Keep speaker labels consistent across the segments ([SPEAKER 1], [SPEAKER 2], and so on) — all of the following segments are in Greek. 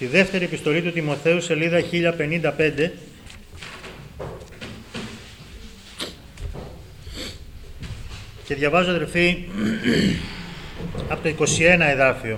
[SPEAKER 1] στη δεύτερη επιστολή του Τιμοθέου, σελίδα 1055, και διαβάζω, αδερφοί, από το 21 εδάφιο.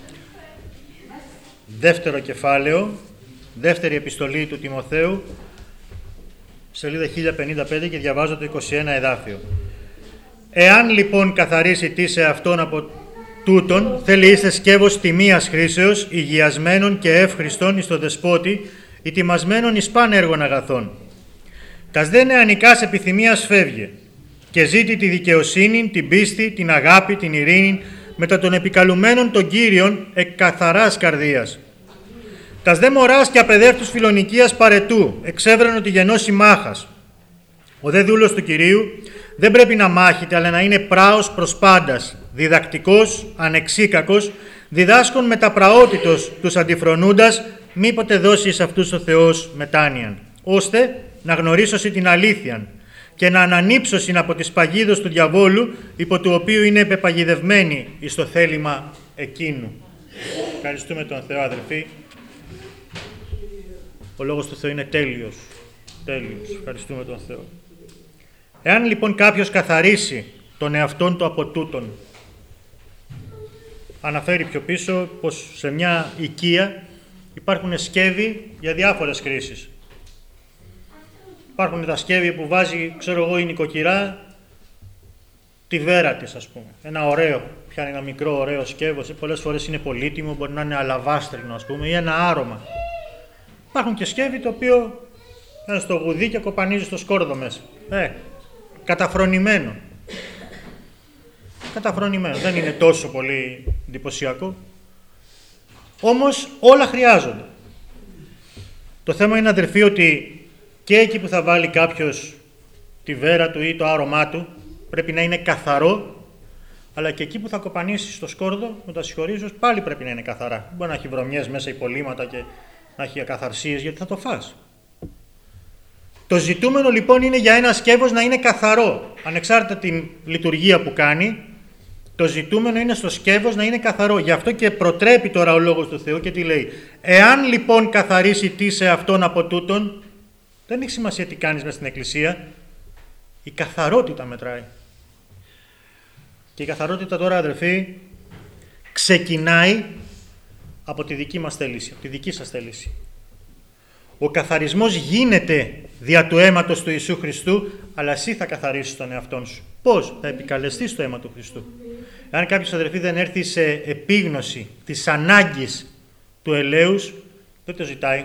[SPEAKER 1] Δεύτερο κεφάλαιο, δεύτερη επιστολή του Τιμοθέου, σελίδα 1055, και διαβάζω το 21 εδάφιο. Εάν λοιπόν καθαρίσει τι σε αυτόν από τούτον, θέλει είστε σκεύος τιμίας χρήσεως, υγιασμένων και εύχριστον εις το δεσπότη, ετοιμασμένων εις παν έργων αγαθών. Τας δε νεανικάς επιθυμίας φεύγε, και ζήτη τη δικαιοσύνη, την πίστη, την αγάπη, την ειρήνη, μετά των επικαλουμένων των Κύριων εκ καθαράς καρδίας. Τας δε μωράς και απαιδεύτους φιλονικίας παρετού, εξέβρενο τη γενώση μάχας. Ο δε δούλος του Κυρίου δεν πρέπει να μάχεται, αλλά να είναι πράος προς πάντας, διδακτικός, ανεξίκακος, διδάσκων μεταπραότητος τους αντιφρονούντας, μήποτε δώσει εις αυτούς ο Θεός μετάνοιαν, ώστε να γνωρίσωση την αλήθειαν και να ανανύψωσιν από τις παγίδες του διαβόλου, υπό του οποίου είναι επεπαγιδευμένοι εις το θέλημα εκείνου. Ευχαριστούμε τον Θεό, αδελφοί. Ο λόγος του Θεού είναι τέλειος. Τέλειος. Ευχαριστούμε τον Θεό. Εάν λοιπόν κάποιος καθαρίσει τον εαυτόν του από τούτον, αναφέρει πιο πίσω πως σε μια οικία υπάρχουν σκεύη για διάφορες χρήσεις. Υπάρχουν τα σκεύη που βάζει, ξέρω εγώ, η νοικοκυρά τη βέρα της, ας πούμε. Ένα ωραίο, πιάνει ένα μικρό ωραίο σκεύος, πολλές φορές είναι πολύτιμο, μπορεί να είναι αλαβάστρινο, ας πούμε, ή ένα άρωμα. Υπάρχουν και σκεύη το οποίο είναι στο γουδί και κοπανίζει στο σκόρδο μέσα. Καταφρονημένο. Καταφρονημένο. Δεν είναι τόσο πολύ εντυπωσιακό. Όμως όλα χρειάζονται. Το θέμα είναι, αδερφοί, ότι και εκεί που θα βάλει κάποιος τη βέρα του ή το άρωμά του πρέπει να είναι καθαρό, αλλά και εκεί που θα κοπανίσει στο σκόρδο με τα συγχωρίζος πάλι πρέπει να είναι καθαρά. Μπορεί να έχει βρωμιές μέσα, υπολείμματα και να έχει ακαθαρσίες, γιατί θα το φας. Το ζητούμενο λοιπόν είναι για ένα σκεύος να είναι καθαρό. Ανεξάρτητα την λειτουργία που κάνει, το ζητούμενο είναι στο σκεύος να είναι καθαρό. Γι' αυτό και προτρέπει τώρα ο Λόγος του Θεού και τι λέει. Εάν λοιπόν καθαρίσει τι σε αυτόν από τούτον, δεν έχει σημασία τι κάνεις μες στην εκκλησία, η καθαρότητα μετράει. Και η καθαρότητα τώρα, αδερφοί, ξεκινάει από τη δική μας θέληση, από τη δική σας θέληση. Ο καθαρισμός γίνεται δια του αίματος του Ιησού Χριστού, αλλά εσύ θα καθαρίσεις τον εαυτόν σου. Πώς? Θα επικαλεστείς το αίμα του Χριστού. Αν κάποιος, αδερφοί, δεν έρθει σε επίγνωση της ανάγκης του ελέους, δεν το ζητάει.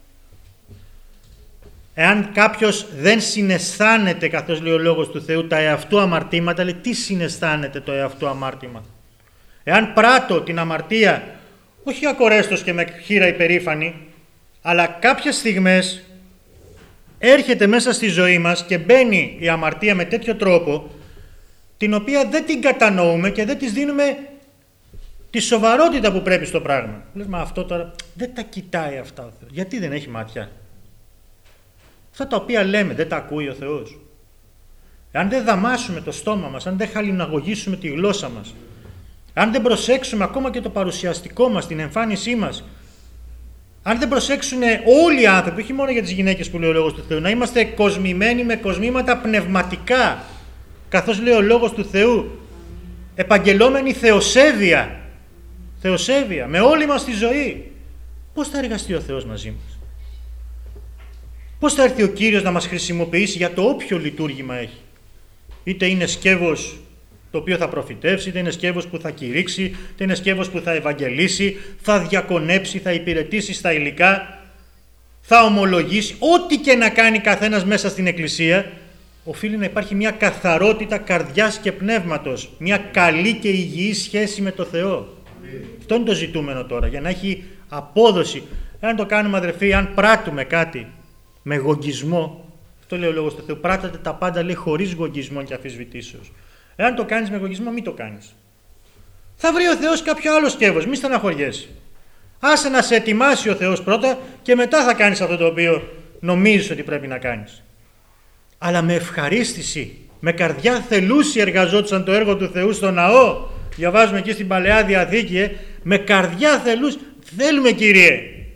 [SPEAKER 1] Εάν κάποιος δεν συναισθάνεται, καθώς λέει ο Λόγος του Θεού, τα εαυτού αμαρτήματα, λέει τι συναισθάνεται το εαυτού αμάρτημα. Εάν πράττω την αμαρτία, όχι ακορέστος και με χείρα υπερήφανη, αλλά κάποιες στιγμές έρχεται μέσα στη ζωή μας και μπαίνει η αμαρτία με τέτοιο τρόπο, την οποία δεν την κατανοούμε και δεν της δίνουμε τη σοβαρότητα που πρέπει στο πράγμα. Λες, μα αυτό τώρα δεν τα κοιτάει αυτά ο Θεός. Γιατί δεν έχει μάτια? Αυτά τα οποία λέμε δεν τα ακούει ο Θεός? Αν δεν δαμάσουμε το στόμα μας, αν δεν χαλιναγωγήσουμε τη γλώσσα μας, αν δεν προσέξουμε ακόμα και το παρουσιαστικό μας, την εμφάνισή μας, αν δεν προσέξουν όλοι οι άνθρωποι, όχι μόνο για τις γυναίκες που λέει ο Λόγος του Θεού, να είμαστε κοσμημένοι με κοσμήματα πνευματικά, καθώς λέει ο Λόγος του Θεού, επαγγελόμενοι θεοσέβεια, με όλη μας τη ζωή, πώς θα εργαστεί ο Θεός μαζί μας? Πώς θα έρθει ο Κύριος να μας χρησιμοποιήσει για το όποιο λειτουργήμα έχει? Είτε είναι σκεύος το οποίο θα προφητεύσει, είτε είναι σκεύος που θα κηρύξει, είτε είναι σκεύος που θα ευαγγελίσει, θα διακονέψει, θα υπηρετήσει στα υλικά, θα ομολογήσει, ό,τι και να κάνει καθένας μέσα στην εκκλησία, οφείλει να υπάρχει μια καθαρότητα καρδιάς και πνεύματος, μια καλή και υγιή σχέση με το Θεό. Αυτό είναι το ζητούμενο τώρα, για να έχει απόδοση. Αν το κάνουμε, αδερφοί, αν πράττουμε κάτι με γογγισμό, αυτό λέει ο Λόγος του Θεού, πράττατε τα πάντα, λέει, χωρίς γογγισμό και αμφισβητήσεως. Εάν το κάνεις με εγωισμό, μην το κάνεις. Θα βρει ο Θεός κάποιο άλλο σκεύος, μη στεναχωριέσαι. Άσε να σε ετοιμάσει ο Θεός πρώτα και μετά θα κάνεις αυτό το οποίο νομίζεις ότι πρέπει να κάνεις. Αλλά με ευχαρίστηση, με καρδιά θελούσια εργαζόντουσαν το έργο του Θεού στο ναό. Διαβάζουμε εκεί στην Παλαιά Διαθήκη, με καρδιά θελούς, θέλουμε Κύριε,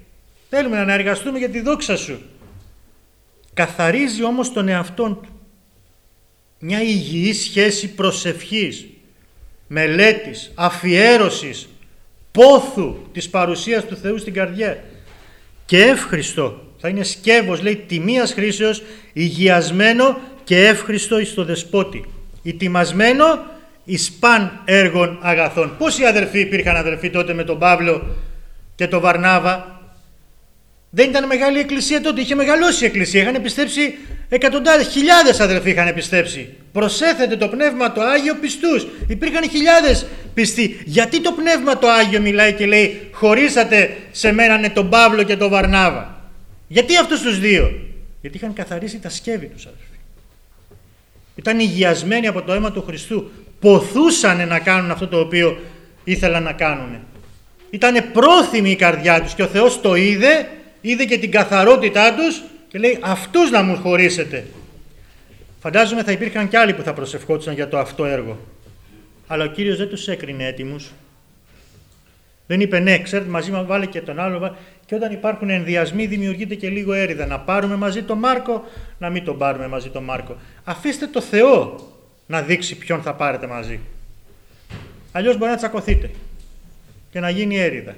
[SPEAKER 1] Θέλουμε να εργαστούμε για τη δόξα σου. Καθαρίζει όμως τον εαυτόν του. Μια υγιή σχέση προσευχής, μελέτης, αφιέρωσης, πόθου της παρουσίας του Θεού στην καρδιά. Και εύχριστο, θα είναι σκεύος, λέει, τιμίας χρήσεως, υγιασμένο και εύχριστο εις το δεσπότη. Ετοιμασμένο εις παν έργων αγαθών. Πόσοι αδερφοί υπήρχαν αδερφοί τότε με τον Παύλο και τον Βαρνάβα? Δεν ήταν μεγάλη εκκλησία τότε, είχε μεγαλώσει η εκκλησία, είχαν πιστέψει εκατοντάδες, χιλιάδες αδερφοί είχαν πιστέψει. Προσέθετε το Πνεύμα το Άγιο πιστούς, υπήρχαν χιλιάδες πιστοί. Γιατί το Πνεύμα το Άγιο μιλάει και λέει χωρίσατε σε μένα τον Παύλο και τον Βαρνάβα? Γιατί αυτούς τους δύο? Γιατί είχαν καθαρίσει τα σκεύη τους, αδερφοί. Ήταν υγιασμένοι από το αίμα του Χριστού, ποθούσανε να κάνουν αυτό το οποίο ήθελαν να κάνουν. Ήτανε πρόθυμη η καρδιά τους και ο Θεός το είδε και την καθαρότητά τους και λέει αυτούς να μου χωρίσετε. Φαντάζομαι θα υπήρχαν κι άλλοι που θα προσευχόντουσαν για το αυτό έργο. Αλλά ο Κύριος δεν τους έκρινε έτοιμους. Δεν είπε ναι, ξέρετε, μαζί μας βάλε και τον άλλο. Και όταν υπάρχουν ενδιασμοί δημιουργείται και λίγο έρηδα. Να πάρουμε μαζί τον Μάρκο, να μην τον πάρουμε μαζί τον Μάρκο. Αφήστε το Θεό να δείξει ποιον θα πάρετε μαζί. Αλλιώς μπορεί να τσακωθείτε και να γίνει έρηδα.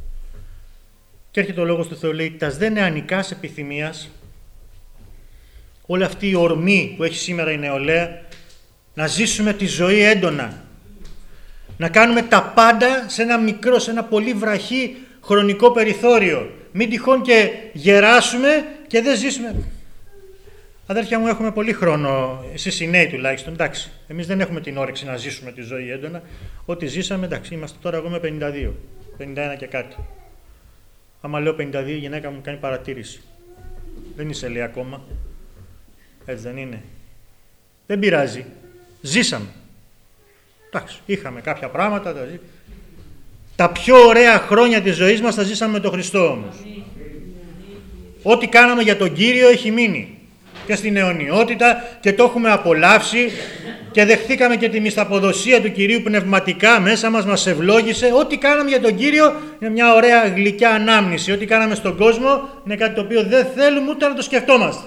[SPEAKER 1] Και έρχεται ο λόγος του Θεού, λέει, τας δε νεανικάς επιθυμίας, όλη αυτή η ορμή που έχει σήμερα η νεολαία, να ζήσουμε τη ζωή έντονα, να κάνουμε τα πάντα σε ένα μικρό, σε ένα πολύ βραχή χρονικό περιθώριο. Μην τυχόν και γεράσουμε και δεν ζήσουμε. Αδέρφια μου, έχουμε πολύ χρόνο, εσείς οι νέοι τουλάχιστον, εντάξει. Εμείς δεν έχουμε την όρεξη να ζήσουμε τη ζωή έντονα. Ό,τι ζήσαμε, εντάξει, είμαστε τώρα εγώ με 52, 51 και κάτι. Άμα λέω 52, η γυναίκα μου κάνει παρατήρηση. Δεν είσαι, λέει, ακόμα. Έτσι δεν είναι? Δεν πειράζει. Ζήσαμε. Εντάξει, είχαμε κάποια πράγματα. Τα πιο ωραία χρόνια της ζωής μας τα ζήσαμε με τον Χριστό όμως. Ό,τι κάναμε για τον Κύριο έχει μείνει. Και στην αιωνιότητα και το έχουμε απολαύσει και δεχθήκαμε και τη μισθαποδοσία του Κυρίου πνευματικά μέσα μας, μας ευλόγησε. Ό,τι κάναμε για τον Κύριο είναι μια ωραία γλυκιά ανάμνηση. Ό,τι κάναμε στον κόσμο είναι κάτι το οποίο δεν θέλουμε ούτε να το σκεφτόμαστε.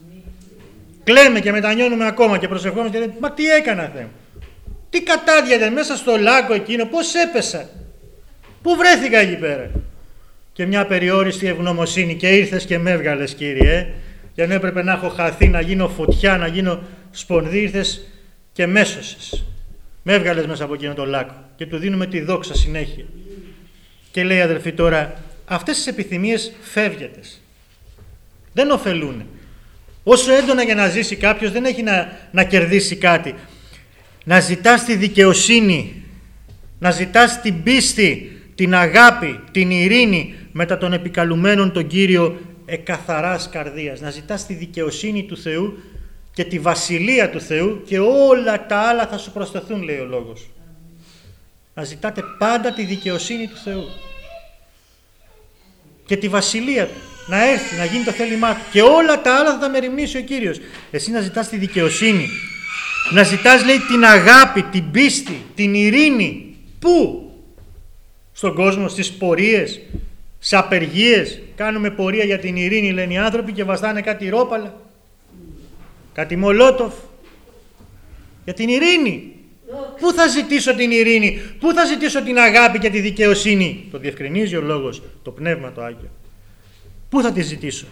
[SPEAKER 1] Κλαίμε και μετανιώνουμε ακόμα και προσευχόμαστε και λέμε, μα τι έκανα, Θεέ μου? Τι κατάδιατε μέσα στο λάκκο εκείνο, πώς έπεσα? Πού βρέθηκα εκεί πέρα? Και μια περιόριστη ευγνωμοσύνη και ήρθες και με έβγαλες, Κύριε. Για να έπρεπε να έχω χαθεί, να γίνω φωτιά, να γίνω σπονδί, ήρθες και με έσωσες. Με έβγαλες μέσα από εκείνο το λάκκο και του δίνουμε τη δόξα συνέχεια. Και λέει, αδελφοί, τώρα αυτές τις επιθυμίες φεύγετες. Δεν ωφελούν. Όσο έντονα για να ζήσει κάποιος δεν έχει να κερδίσει κάτι. Να ζητάς τη δικαιοσύνη, να ζητάς την πίστη, την αγάπη, την ειρήνη μετά των επικαλουμένων τον Κύριο εκαθαράς καρδίας. Να ζητάς τη δικαιοσύνη του Θεού και τη βασιλεία του Θεού και όλα τα άλλα θα σου προσθεθούν, λέει ο λόγος. Να ζητάτε πάντα τη δικαιοσύνη του Θεού και τη βασιλεία του. Να έρθει, να γίνει το θέλημά του και όλα τα άλλα θα τα μεριμνήσει ο Κύριος. Εσύ να ζητάς τη δικαιοσύνη, να ζητάς, λέει, την αγάπη, την πίστη, την ειρήνη. Πού? Στον κόσμο, στις πορείες, σε απεργίες. Κάνουμε πορεία για την ειρήνη, λένε οι άνθρωποι, και βαστάνε κάτι ρόπαλα, κάτι μολότοφ. Για την ειρήνη. Πού θα ζητήσω την ειρήνη? Πού θα ζητήσω την αγάπη και τη δικαιοσύνη? Το διευκρινίζει ο λόγος, το Πνεύμα το Άγιο. Πού θα τη ζητήσω?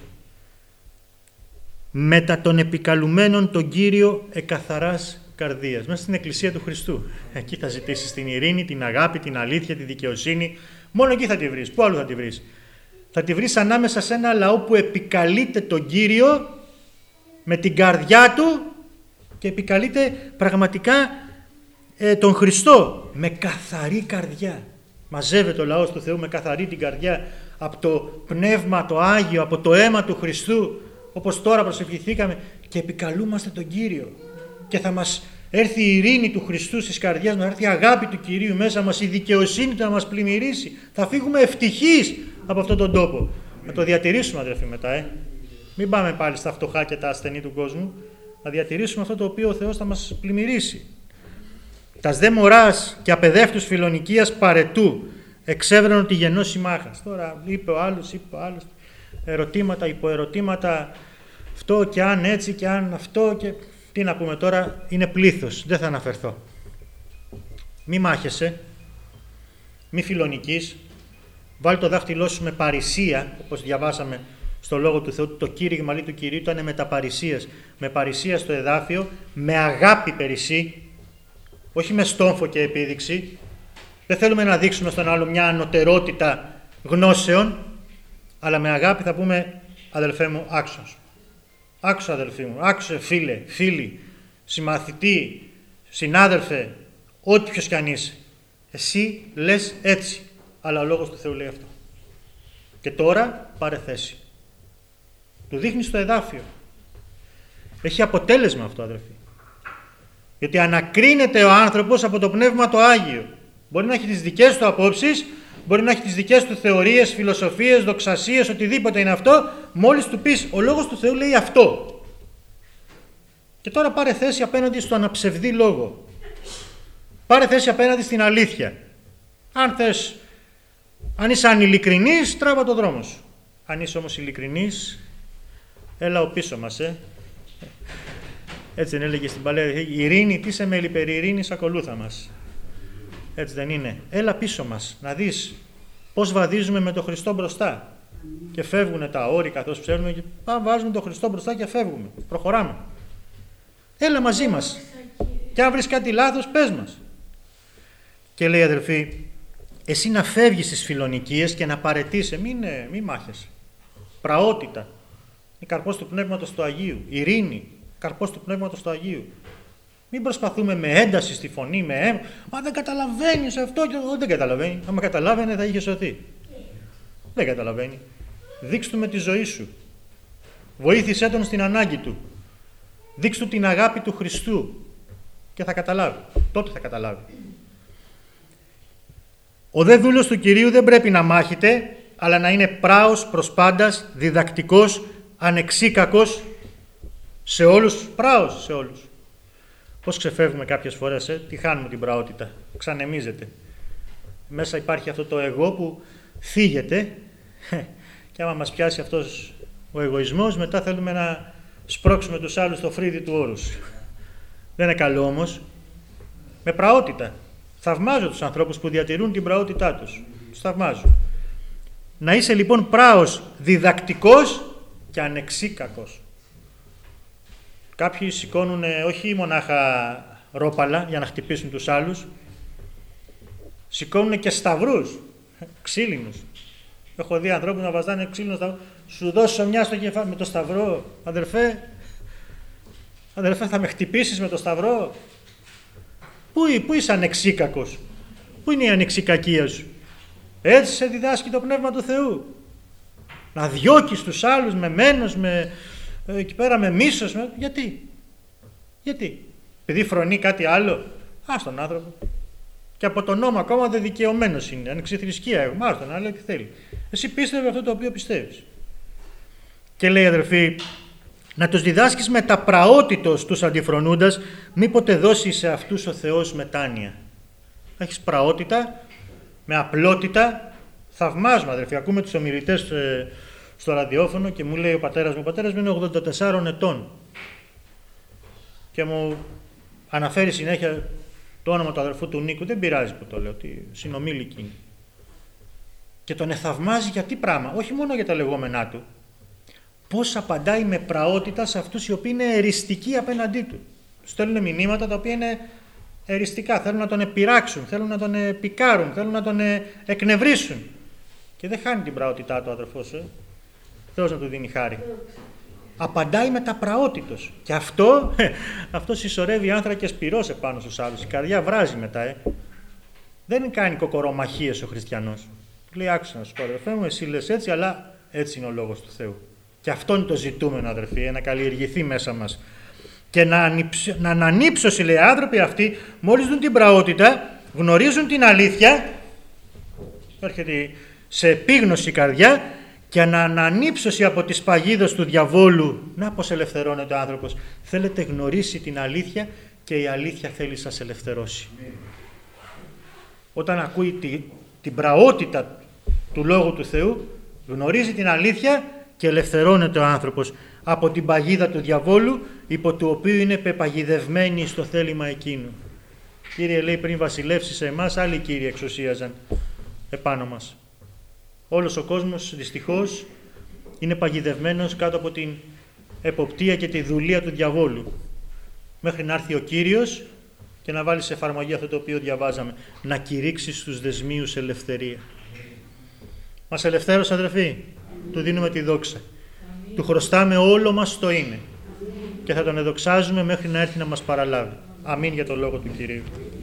[SPEAKER 1] Μετά των επικαλουμένων τον Κύριο εκαθαράς καρδίας. Μέσα στην Εκκλησία του Χριστού. Εκεί θα ζητήσεις την ειρήνη, την αγάπη, την αλήθεια, τη δικαιοσύνη. Μόνο εκεί θα τη βρεις. Πού άλλο θα τη βρεις? Θα τη βρεις ανάμεσα σε ένα λαό που επικαλείται τον Κύριο με την καρδιά του και επικαλείται πραγματικά τον Χριστό με καθαρή καρδιά. Μαζεύεται ο λαός του Θεού με καθαρή την καρδιά από το Πνεύμα το Άγιο, από το αίμα του Χριστού, όπως τώρα προσευχηθήκαμε, και επικαλούμαστε τον Κύριο. Και θα μας έρθει η ειρήνη του Χριστού στις καρδιές μας, θα έρθει η αγάπη του Κυρίου μέσα μας, η δικαιοσύνη του να μας πλημμυρίσει. Θα φύγουμε ευτυχείς από αυτόν τον τόπο. Να το διατηρήσουμε, αδερφοί, μετά. Μην πάμε πάλι στα φτωχά και τα ασθενή του κόσμου. Να διατηρήσουμε αυτό το οποίο ο Θεός θα μας πλημμυρίσει. Τας δε μωράς και απεδεύτους φιλονικίας παρετού εξέβρενον τη γενώση μάχας. Τώρα είπε ο άλλος, ερωτήματα, υποερωτήματα, αυτό και αν έτσι και αν αυτό και τι να πούμε τώρα, είναι πλήθος, δεν θα αναφερθώ. Μη μάχεσαι, μη φιλονικείς, βάλει το δάχτυλό σου με παρησία, όπως διαβάσαμε στο Λόγο του Θεού, το κήρυγμα του Κυρίου ήταν με τα παρησίας, με παρησία στο εδάφιο, με αγάπη περισσή, όχι με στόμφο και επίδειξη. Δεν θέλουμε να δείξουμε στον άλλο μια ανωτερότητα γνώσεων, αλλά με αγάπη θα πούμε, αδελφέ μου, άκουσα σου. Άκουσα αδελφοί μου, άκουσε φίλε, φίλοι, συμμαθητή, συνάδελφε, ό,τι ποιος κι αν είσαι. Εσύ λες έτσι, αλλά ο Λόγος του Θεού λέει αυτό. Και τώρα πάρε θέση. Του δείχνει στο εδάφιο. Έχει αποτέλεσμα αυτό, αδελφοί. Γιατί ανακρίνεται ο άνθρωπος από το Πνεύμα το Άγιο. Μπορεί να έχει τις δικές του απόψεις, μπορεί να έχει τις δικές του θεωρίες, φιλοσοφίες, δοξασίες, οτιδήποτε είναι αυτό, μόλις του πεις ο Λόγος του Θεού λέει αυτό. Και τώρα πάρε θέση απέναντι στο αναψευδή λόγο. Πάρε θέση απέναντι στην αλήθεια. Αν θες, αν είσαι ανειλικρινής, τράβα το δρόμο σου. Αν είσαι όμως ειλικρινής, έλα ο πίσω μας, Έτσι δεν έλεγε στην παλαιά Διαθήκη, ειρήνη, τι σε μέλη περί ειρήνης, ακολούθα μας. Έτσι δεν είναι? Έλα πίσω μας, να δεις πώς βαδίζουμε με τον Χριστό μπροστά. Και φεύγουν τα όρη καθώς ψέλνουμε και βάζουμε τον Χριστό μπροστά και φεύγουμε. Προχωράμε. Έλα μαζί μας. Και αν βρεις κάτι λάθος, πες μας. Και λέει, αδελφοί, εσύ να φεύγεις στις φιλονικίες και να παραιτείσαι. Μη μάχεσαι. Πραότητα. Είναι καρπός του Πνεύματος του Αγίου. Ειρήνη. Καρπός του Πνεύματος του Αγίου. Μην προσπαθούμε με ένταση στη φωνή, μα δεν καταλαβαίνεις αυτό και δεν καταλαβαίνει. Άμα καταλάβαινε θα είχε σωθεί. Δεν καταλαβαίνει. Δείξ' του με τη ζωή σου. Βοήθησέ τον στην ανάγκη του. Δείξ' του την αγάπη του Χριστού και θα καταλάβει. Τότε θα καταλάβει. Ο δε δούλος του Κυρίου δεν πρέπει να μάχεται, αλλά να είναι πράος προς πάντας, διδακτικός, ανεξίκακος σε όλους, πράος σε όλους. Πώς ξεφεύγουμε κάποιες φορές, τη χάνουμε την πραότητα, ξανεμίζεται. Μέσα υπάρχει αυτό το εγώ που θίγεται και άμα μας πιάσει αυτός ο εγωισμός, μετά θέλουμε να σπρώξουμε τους άλλους στο φρύδι του όρους. Δεν είναι καλό όμως. Με πραότητα. Θαυμάζω τους ανθρώπους που διατηρούν την πραότητά τους. Τους θαυμάζω. Να είσαι λοιπόν πράος, διδακτικός και ανεξίκακος. Κάποιοι σηκώνουν όχι μονάχα ρόπαλα για να χτυπήσουν τους άλλους, σηκώνουν και σταυρούς, ξύλινους. Έχω δει ανθρώπους να βαζάνε ξύλινο σταυρό. Σου δώσω μια στο κεφάλι με το σταυρό, αδερφέ, θα με χτυπήσεις με το σταυρό. Πού είσαι ανεξίκακος, πού είναι η ανεξικακία σου? Έτσι σε διδάσκει το Πνεύμα του Θεού. Να διώκεις τους άλλους με μένος, εκεί πέρα με μίσος. Γιατί? Επειδή φρονεί κάτι άλλο? Ας τον άνθρωπο. Και από τον νόμο ακόμα δεν δικαιωμένος είναι. Ανεξιθρησκεία έχουμε. Ας τον άλλο τι θέλει. Εσύ πίστευε αυτό το οποίο πιστεύεις. Και λέει, αδερφοί, να τους διδάσκεις με τα πραότητος τους αντιφρονούντας, μήποτε δώσει σε αυτούς ο Θεός μετάνοια. Έχεις πραότητα, με απλότητα, θαυμάσμα, αδερφοί. Ακούμε τους ομιλητές στο ραδιόφωνο και μου λέει ο πατέρας μου είναι 84 ετών και μου αναφέρει συνέχεια το όνομα του αδερφού του Νίκου. Δεν πειράζει που το λέω, ότι συνομήλικη είναι. Και τον εθαυμάζει για τι πράγμα? Όχι μόνο για τα λεγόμενά του. Πώς απαντάει με πραότητα σε αυτούς οι οποίοι είναι εριστικοί απέναντί του. Στέλνουν μηνύματα τα οποία είναι εριστικά. Θέλουν να τον επειράξουν, θέλουν να τον επικάρουν, θέλουν να τον εκνευρίσουν. Και δεν χάνει την πραότητά του ο αδερφός. Θεός να του δίνει χάρη. Απαντάει με τα πραότητος. Και αυτό συσσωρεύει άνθρακες πυρός επάνω στους άλλους. Η καρδιά βράζει μετά. Δεν κάνει κοκορομαχίες ο χριστιανός. Λέει, άκουσα να σου πω, αδερφέ μου, εσύ λες έτσι, αλλά έτσι είναι ο λόγος του Θεού. Και αυτό είναι το ζητούμενο, αδερφοί, να καλλιεργηθεί μέσα μας. Και να ανανύψωση, λέει, άνθρωποι αυτοί, μόλις δουν την πραότητα, γνωρίζουν την αλήθεια, έρχεται σε επίγνωση η καρδιά, και να ανανύψωση από τις παγίδες του διαβόλου. Να πως ελευθερώνεται ο άνθρωπος. Θέλετε γνωρίσει την αλήθεια και η αλήθεια θέλει σας ελευθερώσει. Όταν ακούει την πραότητα του Λόγου του Θεού, γνωρίζει την αλήθεια και ελευθερώνεται ο άνθρωπος από την παγίδα του διαβόλου, υπό του οποίου είναι πεπαγιδευμένοι στο θέλημα εκείνου. Κύριε, λέει, πριν βασιλεύσει σε εμάς, άλλοι κύριοι εξουσίαζαν επάνω μας. Όλος ο κόσμος δυστυχώς είναι παγιδευμένος κάτω από την εποπτεία και τη δουλεία του διαβόλου, μέχρι να έρθει ο Κύριος και να βάλει σε εφαρμογή αυτό το οποίο διαβάζαμε, να κηρύξει στους δεσμίους ελευθερία. Μας ελευθέρωσε, αδερφοί, του δίνουμε τη δόξα. Του χρωστάμε όλο μας το είναι και θα τον εδοξάζουμε μέχρι να έρθει να μας παραλάβει. Αμήν για το λόγο του Κυρίου.